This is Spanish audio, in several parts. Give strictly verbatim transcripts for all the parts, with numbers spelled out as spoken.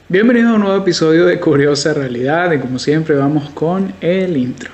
Bienvenidos a un nuevo episodio de Curiosa Realidad y como siempre vamos con el intro.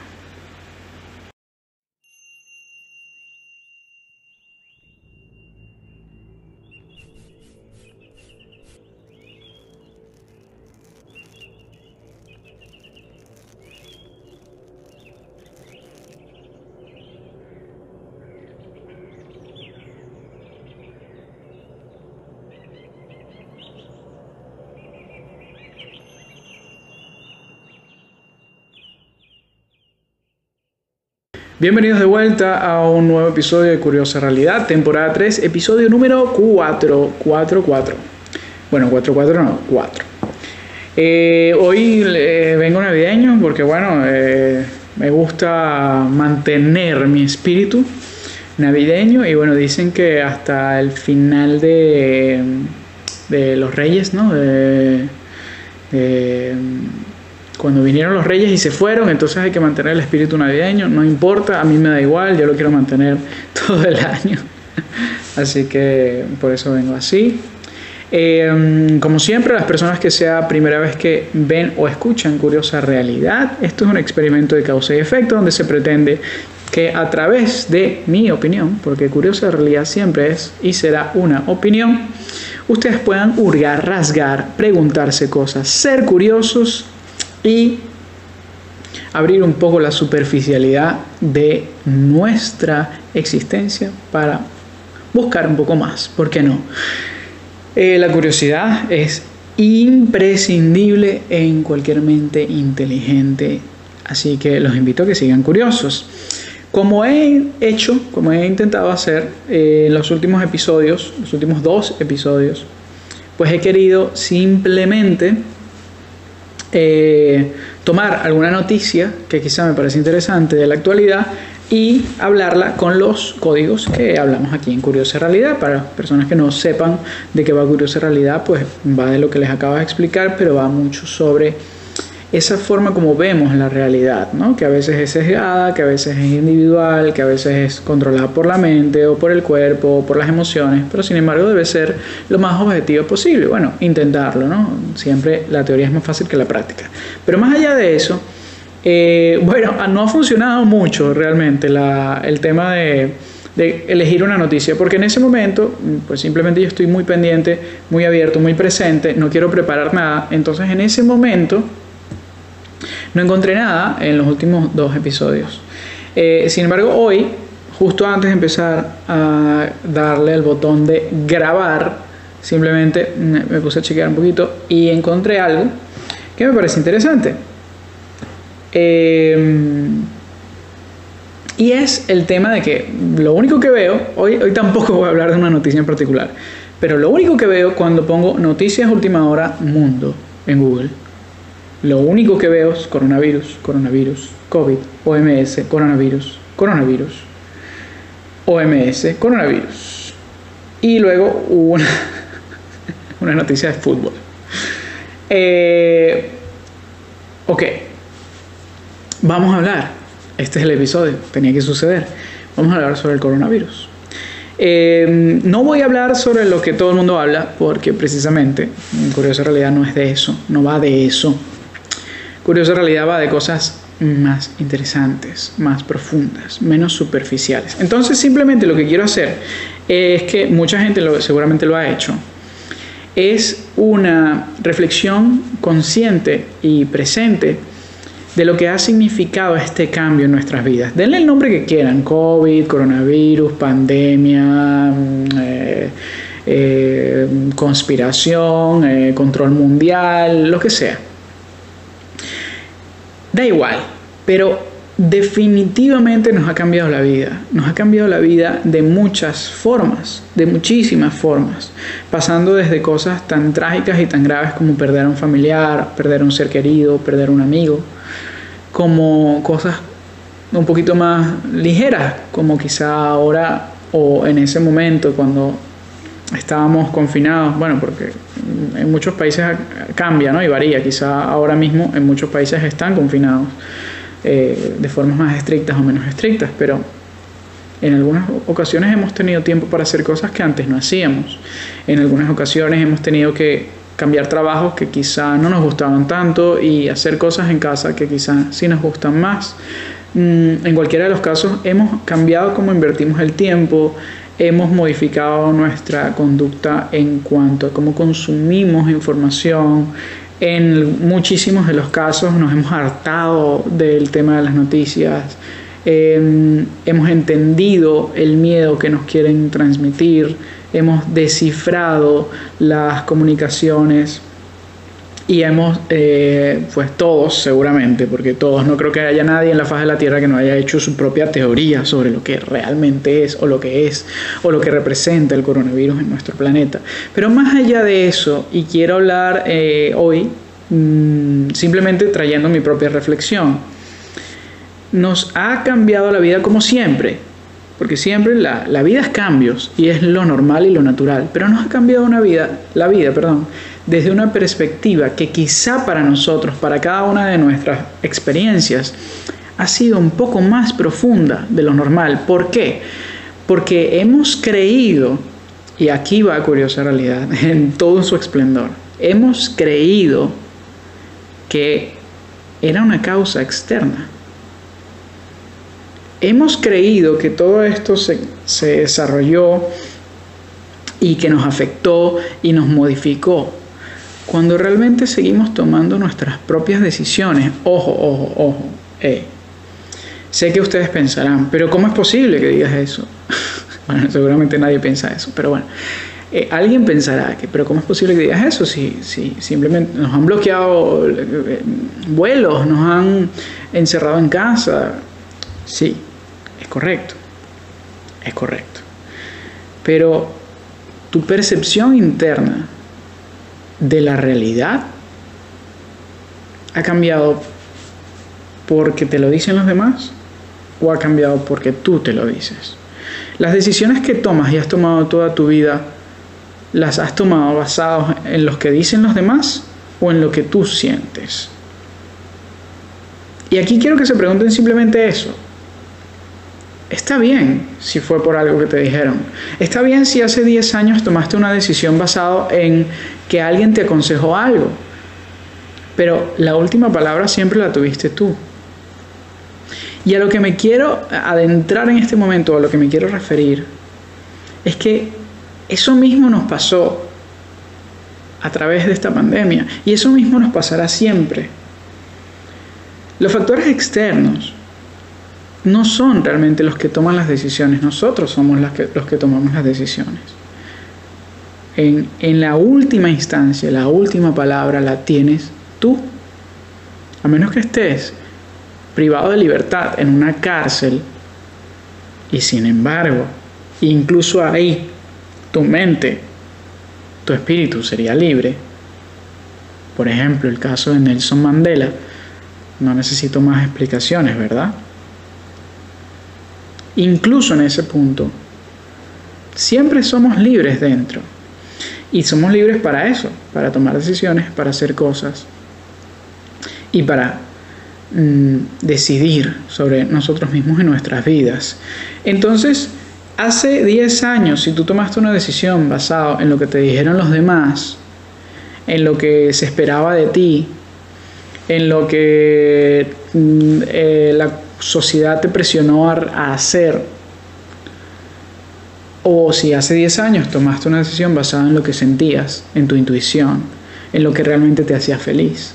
Bienvenidos de vuelta a un nuevo episodio de Curiosa Realidad, temporada tres, episodio número cuatro, cuatro, cuatro. Bueno, cuatro, cuatro no, cuatro. Eh, hoy eh, vengo navideño porque bueno, eh, me gusta mantener mi espíritu navideño y bueno, dicen que hasta el final de, de los Reyes, ¿no? De, de, Cuando vinieron los reyes y se fueron, entonces hay que mantener el espíritu navideño. No importa, a mí me da igual, yo lo quiero mantener todo el año. Así que por eso vengo así. Eh, como siempre, las personas que sea primera vez que ven o escuchan Curiosa Realidad, esto es un experimento de causa y efecto donde se pretende que a través de mi opinión, porque Curiosa Realidad siempre es y será una opinión, ustedes puedan hurgar, rasgar, preguntarse cosas, ser curiosos y abrir un poco la superficialidad de nuestra existencia para buscar un poco más, ¿por qué no? Eh, la curiosidad es imprescindible en cualquier mente inteligente, así que los invito a que sigan curiosos. Como he hecho, como he intentado hacer eh, en los últimos episodios, los últimos dos episodios, pues he querido simplemente Eh, tomar alguna noticia que quizá me parece interesante de la actualidad y hablarla con los códigos que hablamos aquí en Curiosa Realidad. Para las personas que no sepan de qué va Curiosa Realidad, pues va de lo que les acabo de explicar, pero va mucho sobre esa forma como vemos la realidad, ¿no? Que a veces es sesgada, que a veces es individual, que a veces es controlada por la mente o por el cuerpo o por las emociones, pero sin embargo debe ser lo más objetivo posible. Bueno, intentarlo, ¿no? Siempre la teoría es más fácil que la práctica. Pero más allá de eso, eh, bueno, no ha funcionado mucho realmente la, el tema de, de elegir una noticia, porque en ese momento, pues simplemente yo estoy muy pendiente, muy abierto, muy presente, no quiero preparar nada, entonces en ese momento no encontré nada en los últimos dos episodios. Eh, sin embargo, hoy, justo antes de empezar a darle al botón de grabar, simplemente me puse a chequear un poquito y encontré algo que me parece interesante. Eh, y es el tema de que lo único que veo, hoy, hoy tampoco voy a hablar de una noticia en particular, pero lo único que veo cuando pongo noticias última hora mundo en Google, lo único que veo es coronavirus, coronavirus, COVID, O M S, coronavirus, coronavirus, O M S, coronavirus. Y luego una, una noticia de fútbol. Eh, ok, vamos a hablar. Este es el episodio, tenía que suceder. Vamos a hablar sobre el coronavirus. Eh, no voy a hablar sobre lo que todo el mundo habla, porque precisamente Curiosa Realidad no es de eso, no va de eso. Curiosa Realidad va de cosas más interesantes, más profundas, menos superficiales. Entonces simplemente lo que quiero hacer es que mucha gente lo, seguramente lo ha hecho. Es una reflexión consciente y presente de lo que ha significado este cambio en nuestras vidas. Denle el nombre que quieran: COVID, coronavirus, pandemia, eh, eh, conspiración, eh, control mundial, lo que sea. Da igual, pero definitivamente nos ha cambiado la vida. Nos ha cambiado la vida de muchas formas, de muchísimas formas, pasando desde cosas tan trágicas y tan graves como perder a un familiar, perder a un ser querido, perder a un amigo, como cosas un poquito más ligeras, como quizá ahora o en ese momento cuando estábamos confinados, bueno, porque en muchos países cambia, ¿no? Y varía, quizá ahora mismo en muchos países están confinados eh, de formas más estrictas o menos estrictas, pero en algunas ocasiones hemos tenido tiempo para hacer cosas que antes no hacíamos. En algunas ocasiones hemos tenido que cambiar trabajos que quizá no nos gustaban tanto y hacer cosas en casa que quizá sí nos gustan más. En cualquiera de los casos hemos cambiado cómo invertimos el tiempo, hemos modificado nuestra conducta en cuanto a cómo consumimos información. En muchísimos de los casos nos hemos hartado del tema de las noticias. Eh, hemos entendido el miedo que nos quieren transmitir, hemos descifrado las comunicaciones y hemos, eh, pues todos seguramente, porque todos, no creo que haya nadie en la faz de la Tierra que no haya hecho su propia teoría sobre lo que realmente es o lo que es o lo que representa el coronavirus en nuestro planeta. Pero más allá de eso, y quiero hablar eh, hoy mmm, simplemente trayendo mi propia reflexión. Nos ha cambiado la vida como siempre, porque siempre la, la vida es cambios y es lo normal y lo natural, pero nos ha cambiado una vida, la vida, perdón, desde una perspectiva que quizá para nosotros, para cada una de nuestras experiencias, ha sido un poco más profunda de lo normal. ¿Por qué? Porque hemos creído, y aquí va Curiosa Realidad, en todo su esplendor, hemos creído que era una causa externa. Hemos creído que todo esto se, se desarrolló y que nos afectó y nos modificó, cuando realmente seguimos tomando nuestras propias decisiones. Ojo, ojo, ojo. Eh. Sé que ustedes pensarán, pero ¿cómo es posible que digas eso? Bueno, seguramente nadie piensa eso, pero bueno. Eh, alguien pensará que, pero ¿cómo es posible que digas eso? Si, si simplemente nos han bloqueado eh, vuelos, nos han encerrado en casa. Sí. Es correcto, es correcto. Pero tu percepción interna de la realidad ha cambiado porque te lo dicen los demás o ha cambiado porque tú te lo dices. Las decisiones que tomas y has tomado toda tu vida, ¿las has tomado basadas en lo que dicen los demás o en lo que tú sientes? Y aquí quiero que se pregunten simplemente eso. Está bien si fue por algo que te dijeron. Está bien si hace diez años tomaste una decisión basada en que alguien te aconsejó algo. Pero la última palabra siempre la tuviste tú. Y a lo que me quiero adentrar en este momento, a lo que me quiero referir, es que eso mismo nos pasó a través de esta pandemia. Y eso mismo nos pasará siempre. Los factores externos no son realmente los que toman las decisiones, nosotros somos las que, los que tomamos las decisiones. En, en la última instancia, la última palabra la tienes tú. A menos que estés privado de libertad en una cárcel y sin embargo, incluso ahí, tu mente, tu espíritu sería libre. Por ejemplo, el caso de Nelson Mandela, no necesito más explicaciones, ¿verdad? Incluso en ese punto, siempre somos libres dentro. Y somos libres para eso, para tomar decisiones, para hacer cosas y para mm, decidir sobre nosotros mismos y nuestras vidas. Entonces, hace diez años, si tú tomaste una decisión basada en lo que te dijeron los demás, en lo que se esperaba de ti, en lo que mm, eh, la sociedad te presionó a hacer, o si hace diez años tomaste una decisión basada en lo que sentías, en tu intuición, en lo que realmente te hacía feliz,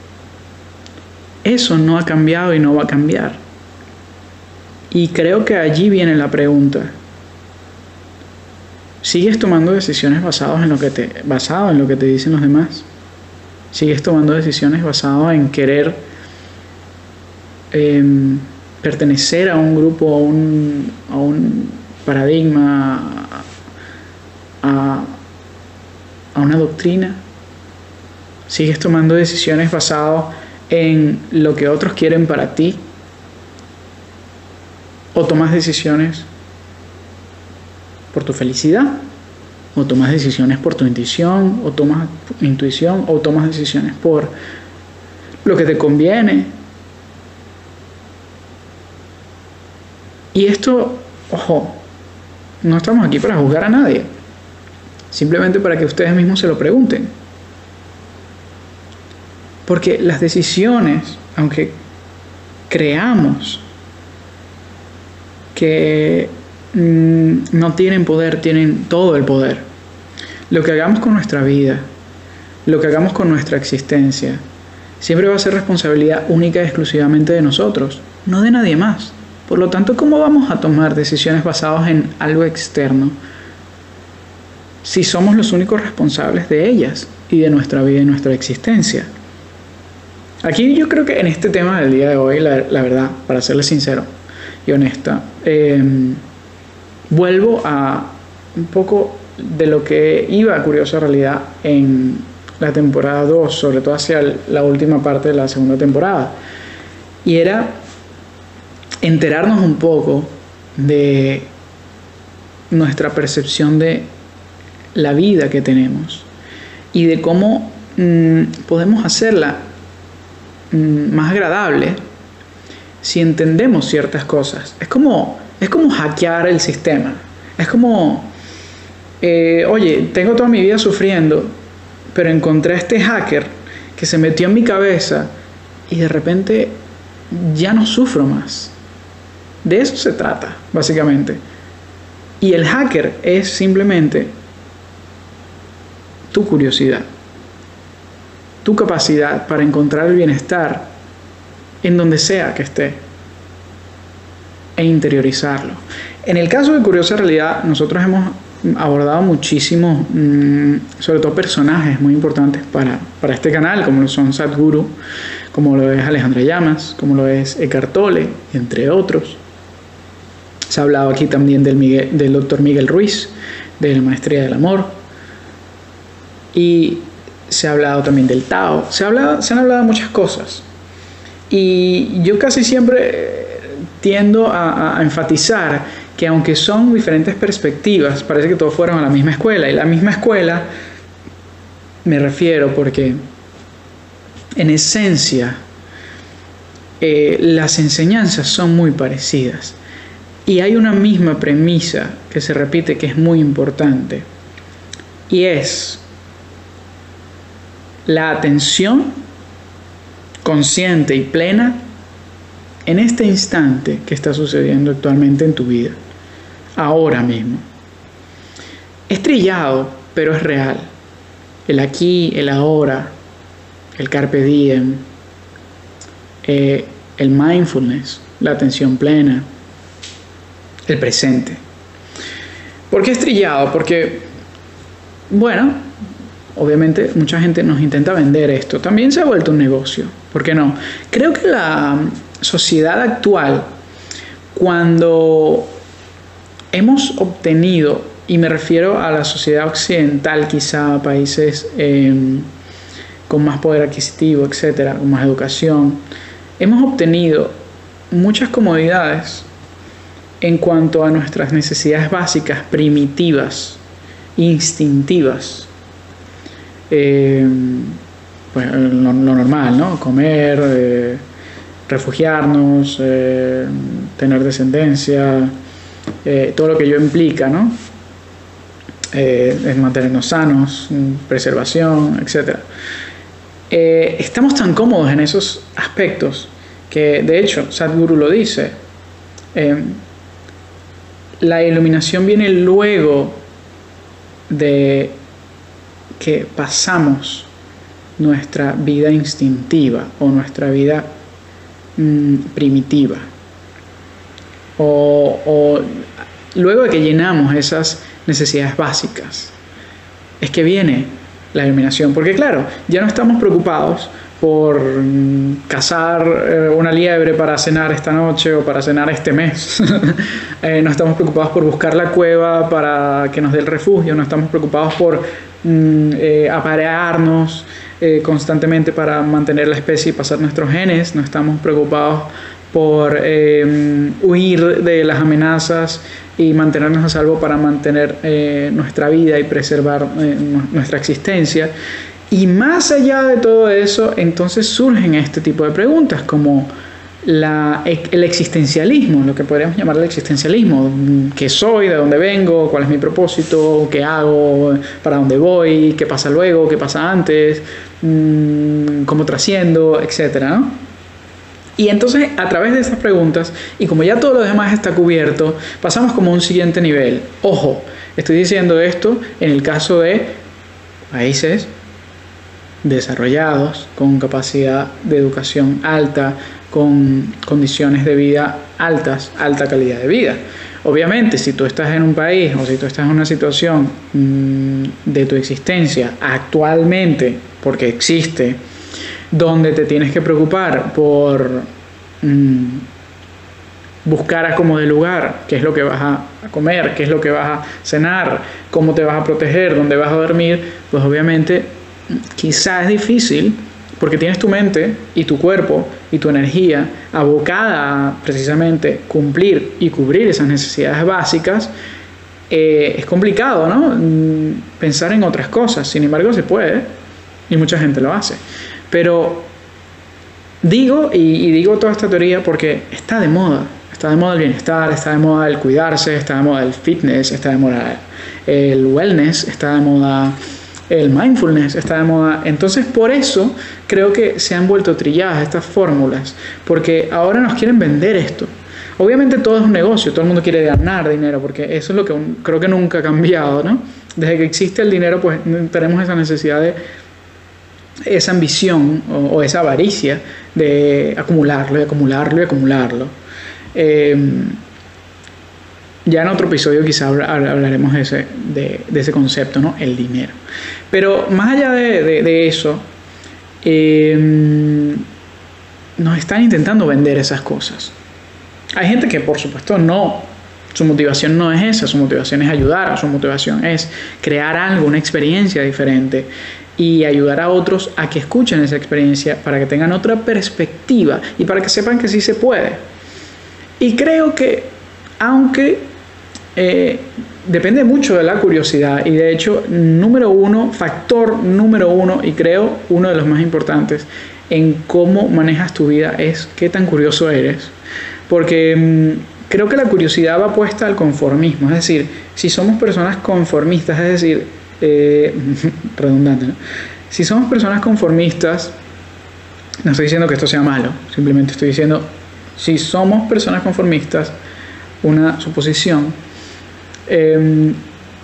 eso no ha cambiado y no va a cambiar. Y creo que allí viene la pregunta: ¿sigues tomando decisiones basadas en lo que te, basado en lo que te dicen los demás? ¿Sigues tomando decisiones basadas en querer eh, pertenecer a un grupo, a un, a un paradigma, a, a una doctrina? ¿Sigues tomando decisiones basadas en lo que otros quieren para ti? ¿O tomas decisiones por tu felicidad? ¿O tomas decisiones por tu intuición? ¿O tomas intuición? ¿O tomas decisiones por lo que te conviene? Y esto, ojo, no estamos aquí para juzgar a nadie, simplemente para que ustedes mismos se lo pregunten. Porque las decisiones, aunque creamos que mmm, no tienen poder, tienen todo el poder. Lo que hagamos con nuestra vida, lo que hagamos con nuestra existencia, siempre va a ser responsabilidad única y exclusivamente de nosotros, no de nadie más. Por lo tanto, ¿cómo vamos a tomar decisiones basadas en algo externo si somos los únicos responsables de ellas y de nuestra vida y nuestra existencia? Aquí yo creo que en este tema del día de hoy, la, la verdad, para serles sincero y honesta, eh, vuelvo a un poco de lo que iba a Curiosa Realidad en la temporada dos, sobre todo hacia el, la última parte de la segunda temporada, y era enterarnos un poco de nuestra percepción de la vida que tenemos y de cómo mmm, podemos hacerla mmm, más agradable si entendemos ciertas cosas. Es como, es como hackear el sistema. Es como, eh, oye, tengo toda mi vida sufriendo, pero encontré a este hacker que se metió en mi cabeza y de repente ya no sufro más. De eso se trata, básicamente. Y el hacker es simplemente tu curiosidad, tu capacidad para encontrar el bienestar en donde sea que esté e interiorizarlo. En el caso de Curiosa Realidad, nosotros hemos abordado muchísimos, mmm, sobre todo personajes muy importantes para, para este canal, como lo son Sadhguru, como lo es Alejandra Llamas, como lo es Eckhart Tolle, entre otros. Se ha hablado aquí también del, Miguel, del doctor Miguel Ruiz, de la Maestría del Amor, y se ha hablado también del Tao. Se, ha hablado, se han hablado muchas cosas, y yo casi siempre tiendo a, a enfatizar que aunque son diferentes perspectivas, parece que todos fueron a la misma escuela, y la misma escuela me refiero porque en esencia eh, las enseñanzas son muy parecidas. Y hay una misma premisa que se repite que es muy importante, y es la atención consciente y plena en este instante que está sucediendo actualmente en tu vida, ahora mismo. Es trillado, pero es real. El aquí, el ahora, el carpe diem, eh, el mindfulness, la atención plena, el presente. ¿Por qué es trillado? Porque, bueno, obviamente mucha gente nos intenta vender esto. También se ha vuelto un negocio. ¿Por qué no? Creo que la sociedad actual, cuando hemos obtenido, y me refiero a la sociedad occidental, quizá a países eh, con más poder adquisitivo, etcétera, con más educación, hemos obtenido muchas comodidades en cuanto a nuestras necesidades básicas, primitivas, instintivas. Eh, pues, lo, lo normal, ¿no? Comer, eh, refugiarnos, eh, tener descendencia, eh, todo lo que ello implica, ¿no? Eh, es mantenernos sanos, preservación, etcétera. Eh, estamos tan cómodos en esos aspectos que, de hecho, Sadhguru lo dice, eh, la iluminación viene luego de que pasamos nuestra vida instintiva o nuestra vida mmm, primitiva. O, o luego de que llenamos esas necesidades básicas, es que viene la iluminación. Porque claro, ya no estamos preocupados por cazar eh, una liebre para cenar esta noche o para cenar este mes. eh, no estamos preocupados por buscar la cueva para que nos dé el refugio. No estamos preocupados por mm, eh, aparearnos eh, constantemente para mantener la especie y pasar nuestros genes. No estamos preocupados por eh, huir de las amenazas y mantenernos a salvo para mantener eh, nuestra vida y preservar eh, nuestra existencia. Y más allá de todo eso, entonces surgen este tipo de preguntas como la, el existencialismo, lo que podríamos llamar el existencialismo, qué soy, de dónde vengo, cuál es mi propósito, qué hago, para dónde voy, qué pasa luego, qué pasa antes, cómo trasciendo, etcétera, ¿no? Y entonces, a través de esas preguntas, y como ya todo lo demás está cubierto, pasamos como a un siguiente nivel. Ojo, estoy diciendo esto en el caso de países desarrollados, con capacidad de educación alta, con condiciones de vida altas, alta calidad de vida. Obviamente, si tú estás en un país o si tú estás en una situación mmm, de tu existencia actualmente, porque existe, donde te tienes que preocupar por mmm, buscar acomodo de lugar, qué es lo que vas a comer, qué es lo que vas a cenar, cómo te vas a proteger, dónde vas a dormir, pues obviamente quizás es difícil, porque tienes tu mente y tu cuerpo y tu energía abocada a precisamente cumplir y cubrir esas necesidades básicas. Eh, es complicado, ¿no? Pensar en otras cosas. Sin embargo, se puede y mucha gente lo hace. Pero digo, y, y digo toda esta teoría porque está de moda. Está de moda el bienestar, está de moda el cuidarse, está de moda el fitness, está de moda el wellness, está de moda el mindfulness, está de moda. Entonces, por eso creo que se han vuelto trilladas estas fórmulas, porque ahora nos quieren vender esto. Obviamente todo es un negocio, todo el mundo quiere ganar dinero, porque eso es lo que un, creo que nunca ha cambiado, ¿no? Desde que existe el dinero, pues tenemos esa necesidad de, esa ambición o, o esa avaricia de acumularlo y acumularlo y acumularlo. Eh, Ya en otro episodio quizá hablaremos de ese, de, de ese concepto, ¿no? El dinero. Pero más allá de, de, de eso, eh, nos están intentando vender esas cosas. Hay gente que, por supuesto, no. Su motivación no es esa. Su motivación es ayudar. Su motivación es crear algo, una experiencia diferente. Y ayudar a otros a que escuchen esa experiencia para que tengan otra perspectiva y para que sepan que sí se puede. Y creo que, aunque Eh, depende mucho de la curiosidad, y de hecho, número uno, factor número uno, y creo uno de los más importantes en cómo manejas tu vida es qué tan curioso eres, porque mmm, creo que la curiosidad va puesta al conformismo. Es decir, si somos personas conformistas, es decir, eh, redundante, ¿no? Si somos personas conformistas, no estoy diciendo que esto sea malo, simplemente estoy diciendo, si somos personas conformistas, una suposición, Eh,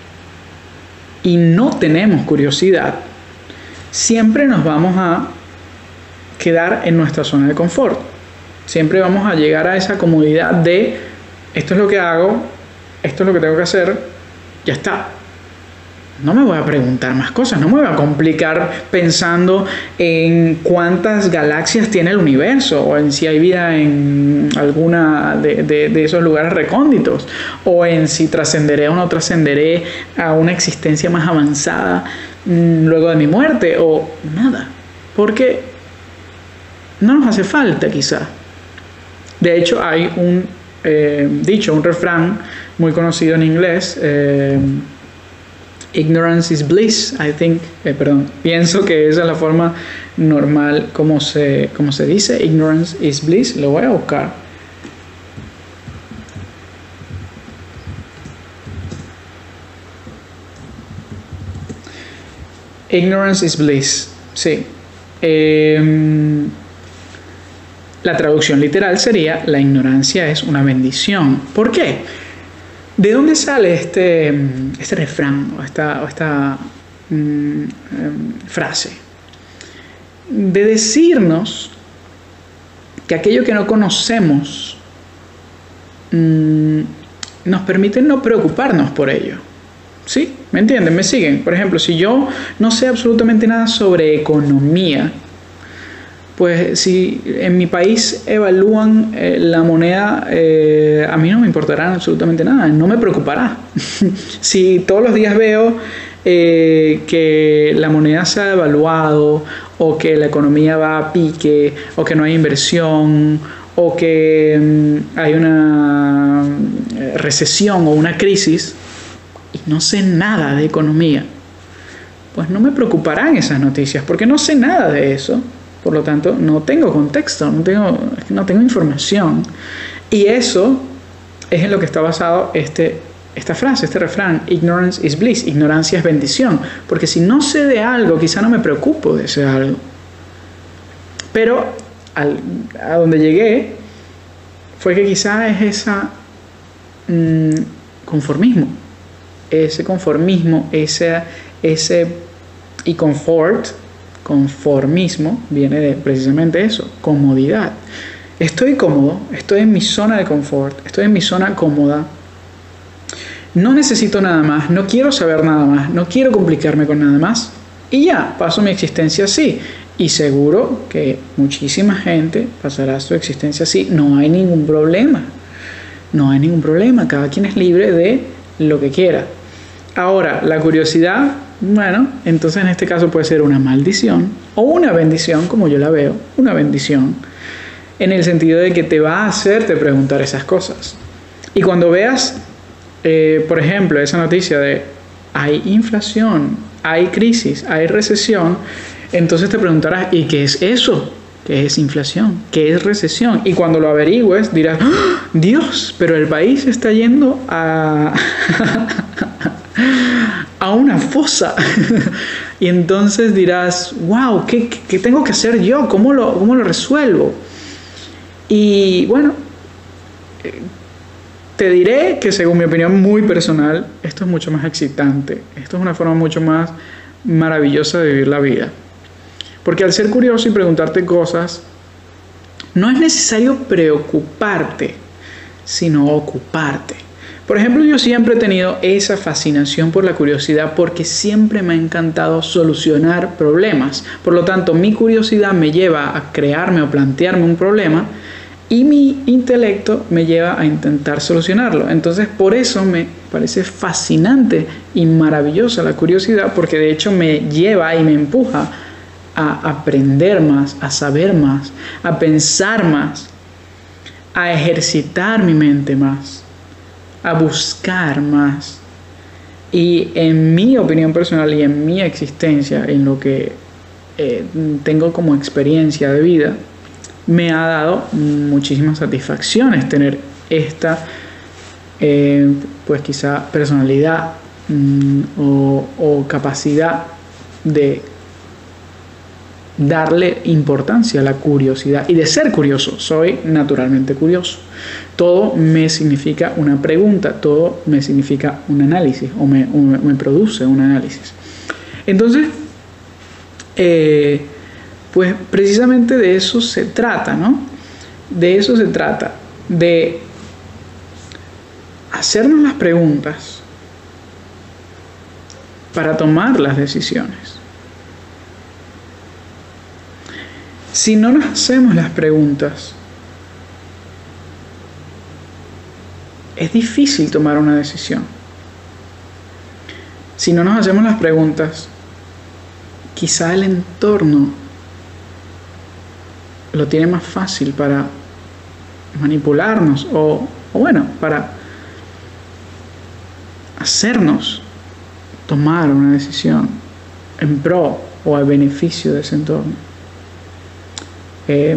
y no tenemos curiosidad, siempre nos vamos a quedar en nuestra zona de confort. Siempre vamos a llegar a esa comodidad de esto es lo que hago, esto es lo que tengo que hacer, ya está. No me voy a preguntar más cosas, no me voy a complicar pensando en cuántas galaxias tiene el universo, o en si hay vida en alguna de, de, de esos lugares recónditos, o en si trascenderé o no trascenderé a una existencia más avanzada mmm, luego de mi muerte, o nada, porque no nos hace falta quizá. De hecho, hay un eh, dicho, un refrán muy conocido en inglés, eh, ignorance is bliss, I think, eh, perdón, pienso que esa es la forma normal como se, como se dice, ignorance is bliss. Lo voy a buscar. Ignorance is bliss, sí. Eh, la traducción literal sería: la ignorancia es una bendición. ¿Por qué? ¿De dónde sale este, este refrán o esta, o esta um, um, frase? De decirnos que aquello que no conocemos um, nos permite no preocuparnos por ello. ¿Sí? ¿Me entienden? ¿Me siguen? Por ejemplo, si yo no sé absolutamente nada sobre economía, pues si en mi país evalúan eh, la moneda, eh, a mí no me importará absolutamente nada, no me preocupará. Si todos los días veo eh, que la moneda se ha devaluado, o que la economía va a pique, o que no hay inversión, o que mm, hay una recesión o una crisis, y no sé nada de economía, pues no me preocuparán esas noticias, porque no sé nada de eso. Por lo tanto, no tengo contexto, no tengo, no tengo información. Y eso es en lo que está basado este, esta frase, este refrán: ignorance is bliss, ignorancia es bendición. Porque si no sé de algo, quizá no me preocupo de ese algo. Pero al, a donde llegué fue que quizá es esa mmm, conformismo. Ese conformismo, ese, ese y confort, conformismo, viene de precisamente eso, comodidad. Estoy cómodo, estoy en mi zona de confort, estoy en mi zona cómoda. No necesito nada más, no quiero saber nada más, no quiero complicarme con nada más. Y ya, paso mi existencia así. Y seguro que muchísima gente pasará su existencia así. No hay ningún problema. No hay ningún problema. Cada quien es libre de lo que quiera. Ahora, la curiosidad, bueno, entonces en este caso puede ser una maldición o una bendición, como yo la veo, una bendición, en el sentido de que te va a hacerte preguntar esas cosas. Y cuando veas, eh, por ejemplo, esa noticia de hay inflación, hay crisis, hay recesión, entonces te preguntarás, ¿y qué es eso? ¿Qué es inflación? ¿Qué es recesión? Y cuando lo averigües dirás, ¡oh, Dios! Pero el país está yendo a, a una fosa. Y entonces dirás, wow, ¿qué, qué tengo que hacer yo? ¿Cómo lo, cómo lo resuelvo? Y bueno, te diré que según mi opinión muy personal, esto es mucho más excitante. Esto es una forma mucho más maravillosa de vivir la vida. Porque al ser curioso y preguntarte cosas, no es necesario preocuparte, sino ocuparte. Por ejemplo, yo siempre he tenido esa fascinación por la curiosidad porque siempre me ha encantado solucionar problemas. Por lo tanto, mi curiosidad me lleva a crearme o plantearme un problema y mi intelecto me lleva a intentar solucionarlo. Entonces, por eso me parece fascinante y maravillosa la curiosidad, porque de hecho me lleva y me empuja a aprender más, a saber más, a pensar más, a ejercitar mi mente más, a buscar más. Y en mi opinión personal y en mi existencia, en lo que eh, tengo como experiencia de vida, me ha dado muchísimas satisfacciones tener esta, eh, pues quizá personalidad mmm, o, o capacidad de darle importancia a la curiosidad y de ser curioso. Soy naturalmente curioso. Todo me significa una pregunta, todo me significa un análisis o me, o me produce un análisis. Entonces, eh, pues precisamente de eso se trata, ¿no? De eso se trata, de hacernos las preguntas para tomar las decisiones. Si no nos hacemos las preguntas, es difícil tomar una decisión. Si no nos hacemos las preguntas, quizá el entorno lo tiene más fácil para manipularnos o, o bueno, para hacernos tomar una decisión en pro o al beneficio de ese entorno. Eh,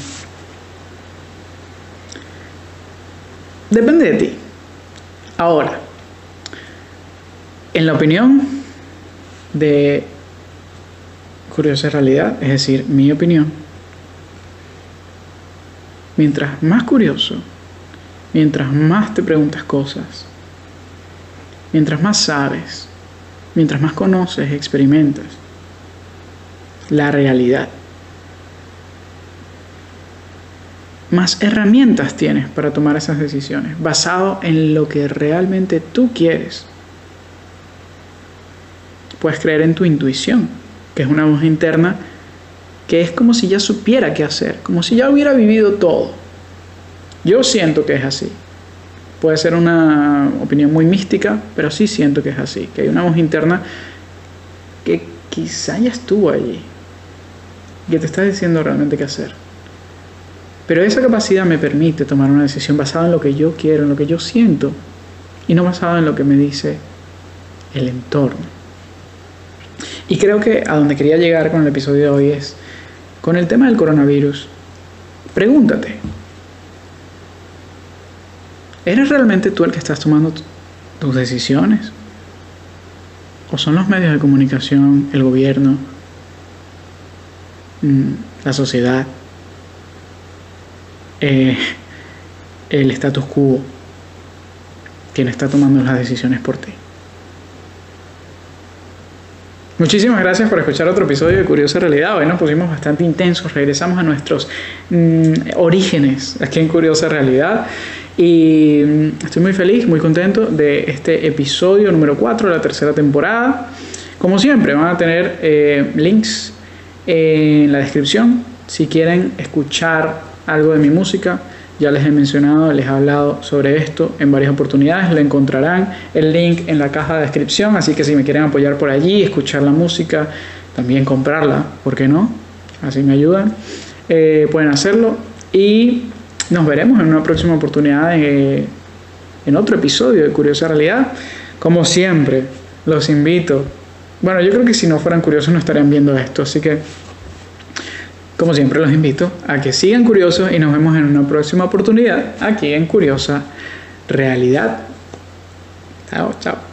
depende de ti. Ahora, en la opinión de Curiosa Realidad, es decir, mi opinión, mientras más curioso, mientras más te preguntas cosas, mientras más sabes, mientras más conoces, experimentas la realidad, más herramientas tienes para tomar esas decisiones, basado en lo que realmente tú quieres. Puedes creer en tu intuición, que es una voz interna que es como si ya supiera qué hacer, como si ya hubiera vivido todo. Yo siento que es así. Puede ser una opinión muy mística, pero sí siento que es así, que hay una voz interna que quizá ya estuvo allí, que te está diciendo realmente qué hacer. Pero esa capacidad me permite tomar una decisión basada en lo que yo quiero, en lo que yo siento, y no basada en lo que me dice el entorno. Y creo que a donde quería llegar con el episodio de hoy es con el tema del coronavirus, pregúntate, ¿eres realmente tú el que estás tomando tus decisiones? ¿O son los medios de comunicación, el gobierno, la sociedad, eh, el status quo, quien está tomando las decisiones por ti? Muchísimas gracias por escuchar otro episodio de Curiosa Realidad. Hoy nos pusimos bastante intensos, regresamos a nuestros mmm, orígenes aquí en Curiosa Realidad. Y estoy muy feliz, muy contento de este episodio número cuatro de la tercera temporada. Como siempre, van a tener eh, links en la descripción si quieren escuchar algo de mi música. Ya les he mencionado, les he hablado sobre esto en varias oportunidades. Le encontrarán el link en la caja de descripción, así que si me quieren apoyar por allí, escuchar la música, también comprarla, ¿por qué no? Así me ayudan. Eh, pueden hacerlo y nos veremos en una próxima oportunidad en, en otro episodio de Curiosa Realidad. Como siempre, los invito. Bueno, yo creo que si no fueran curiosos no estarían viendo esto, así que como siempre los invito a que sigan curiosos y nos vemos en una próxima oportunidad aquí en Curiosa Realidad. Chao, chao.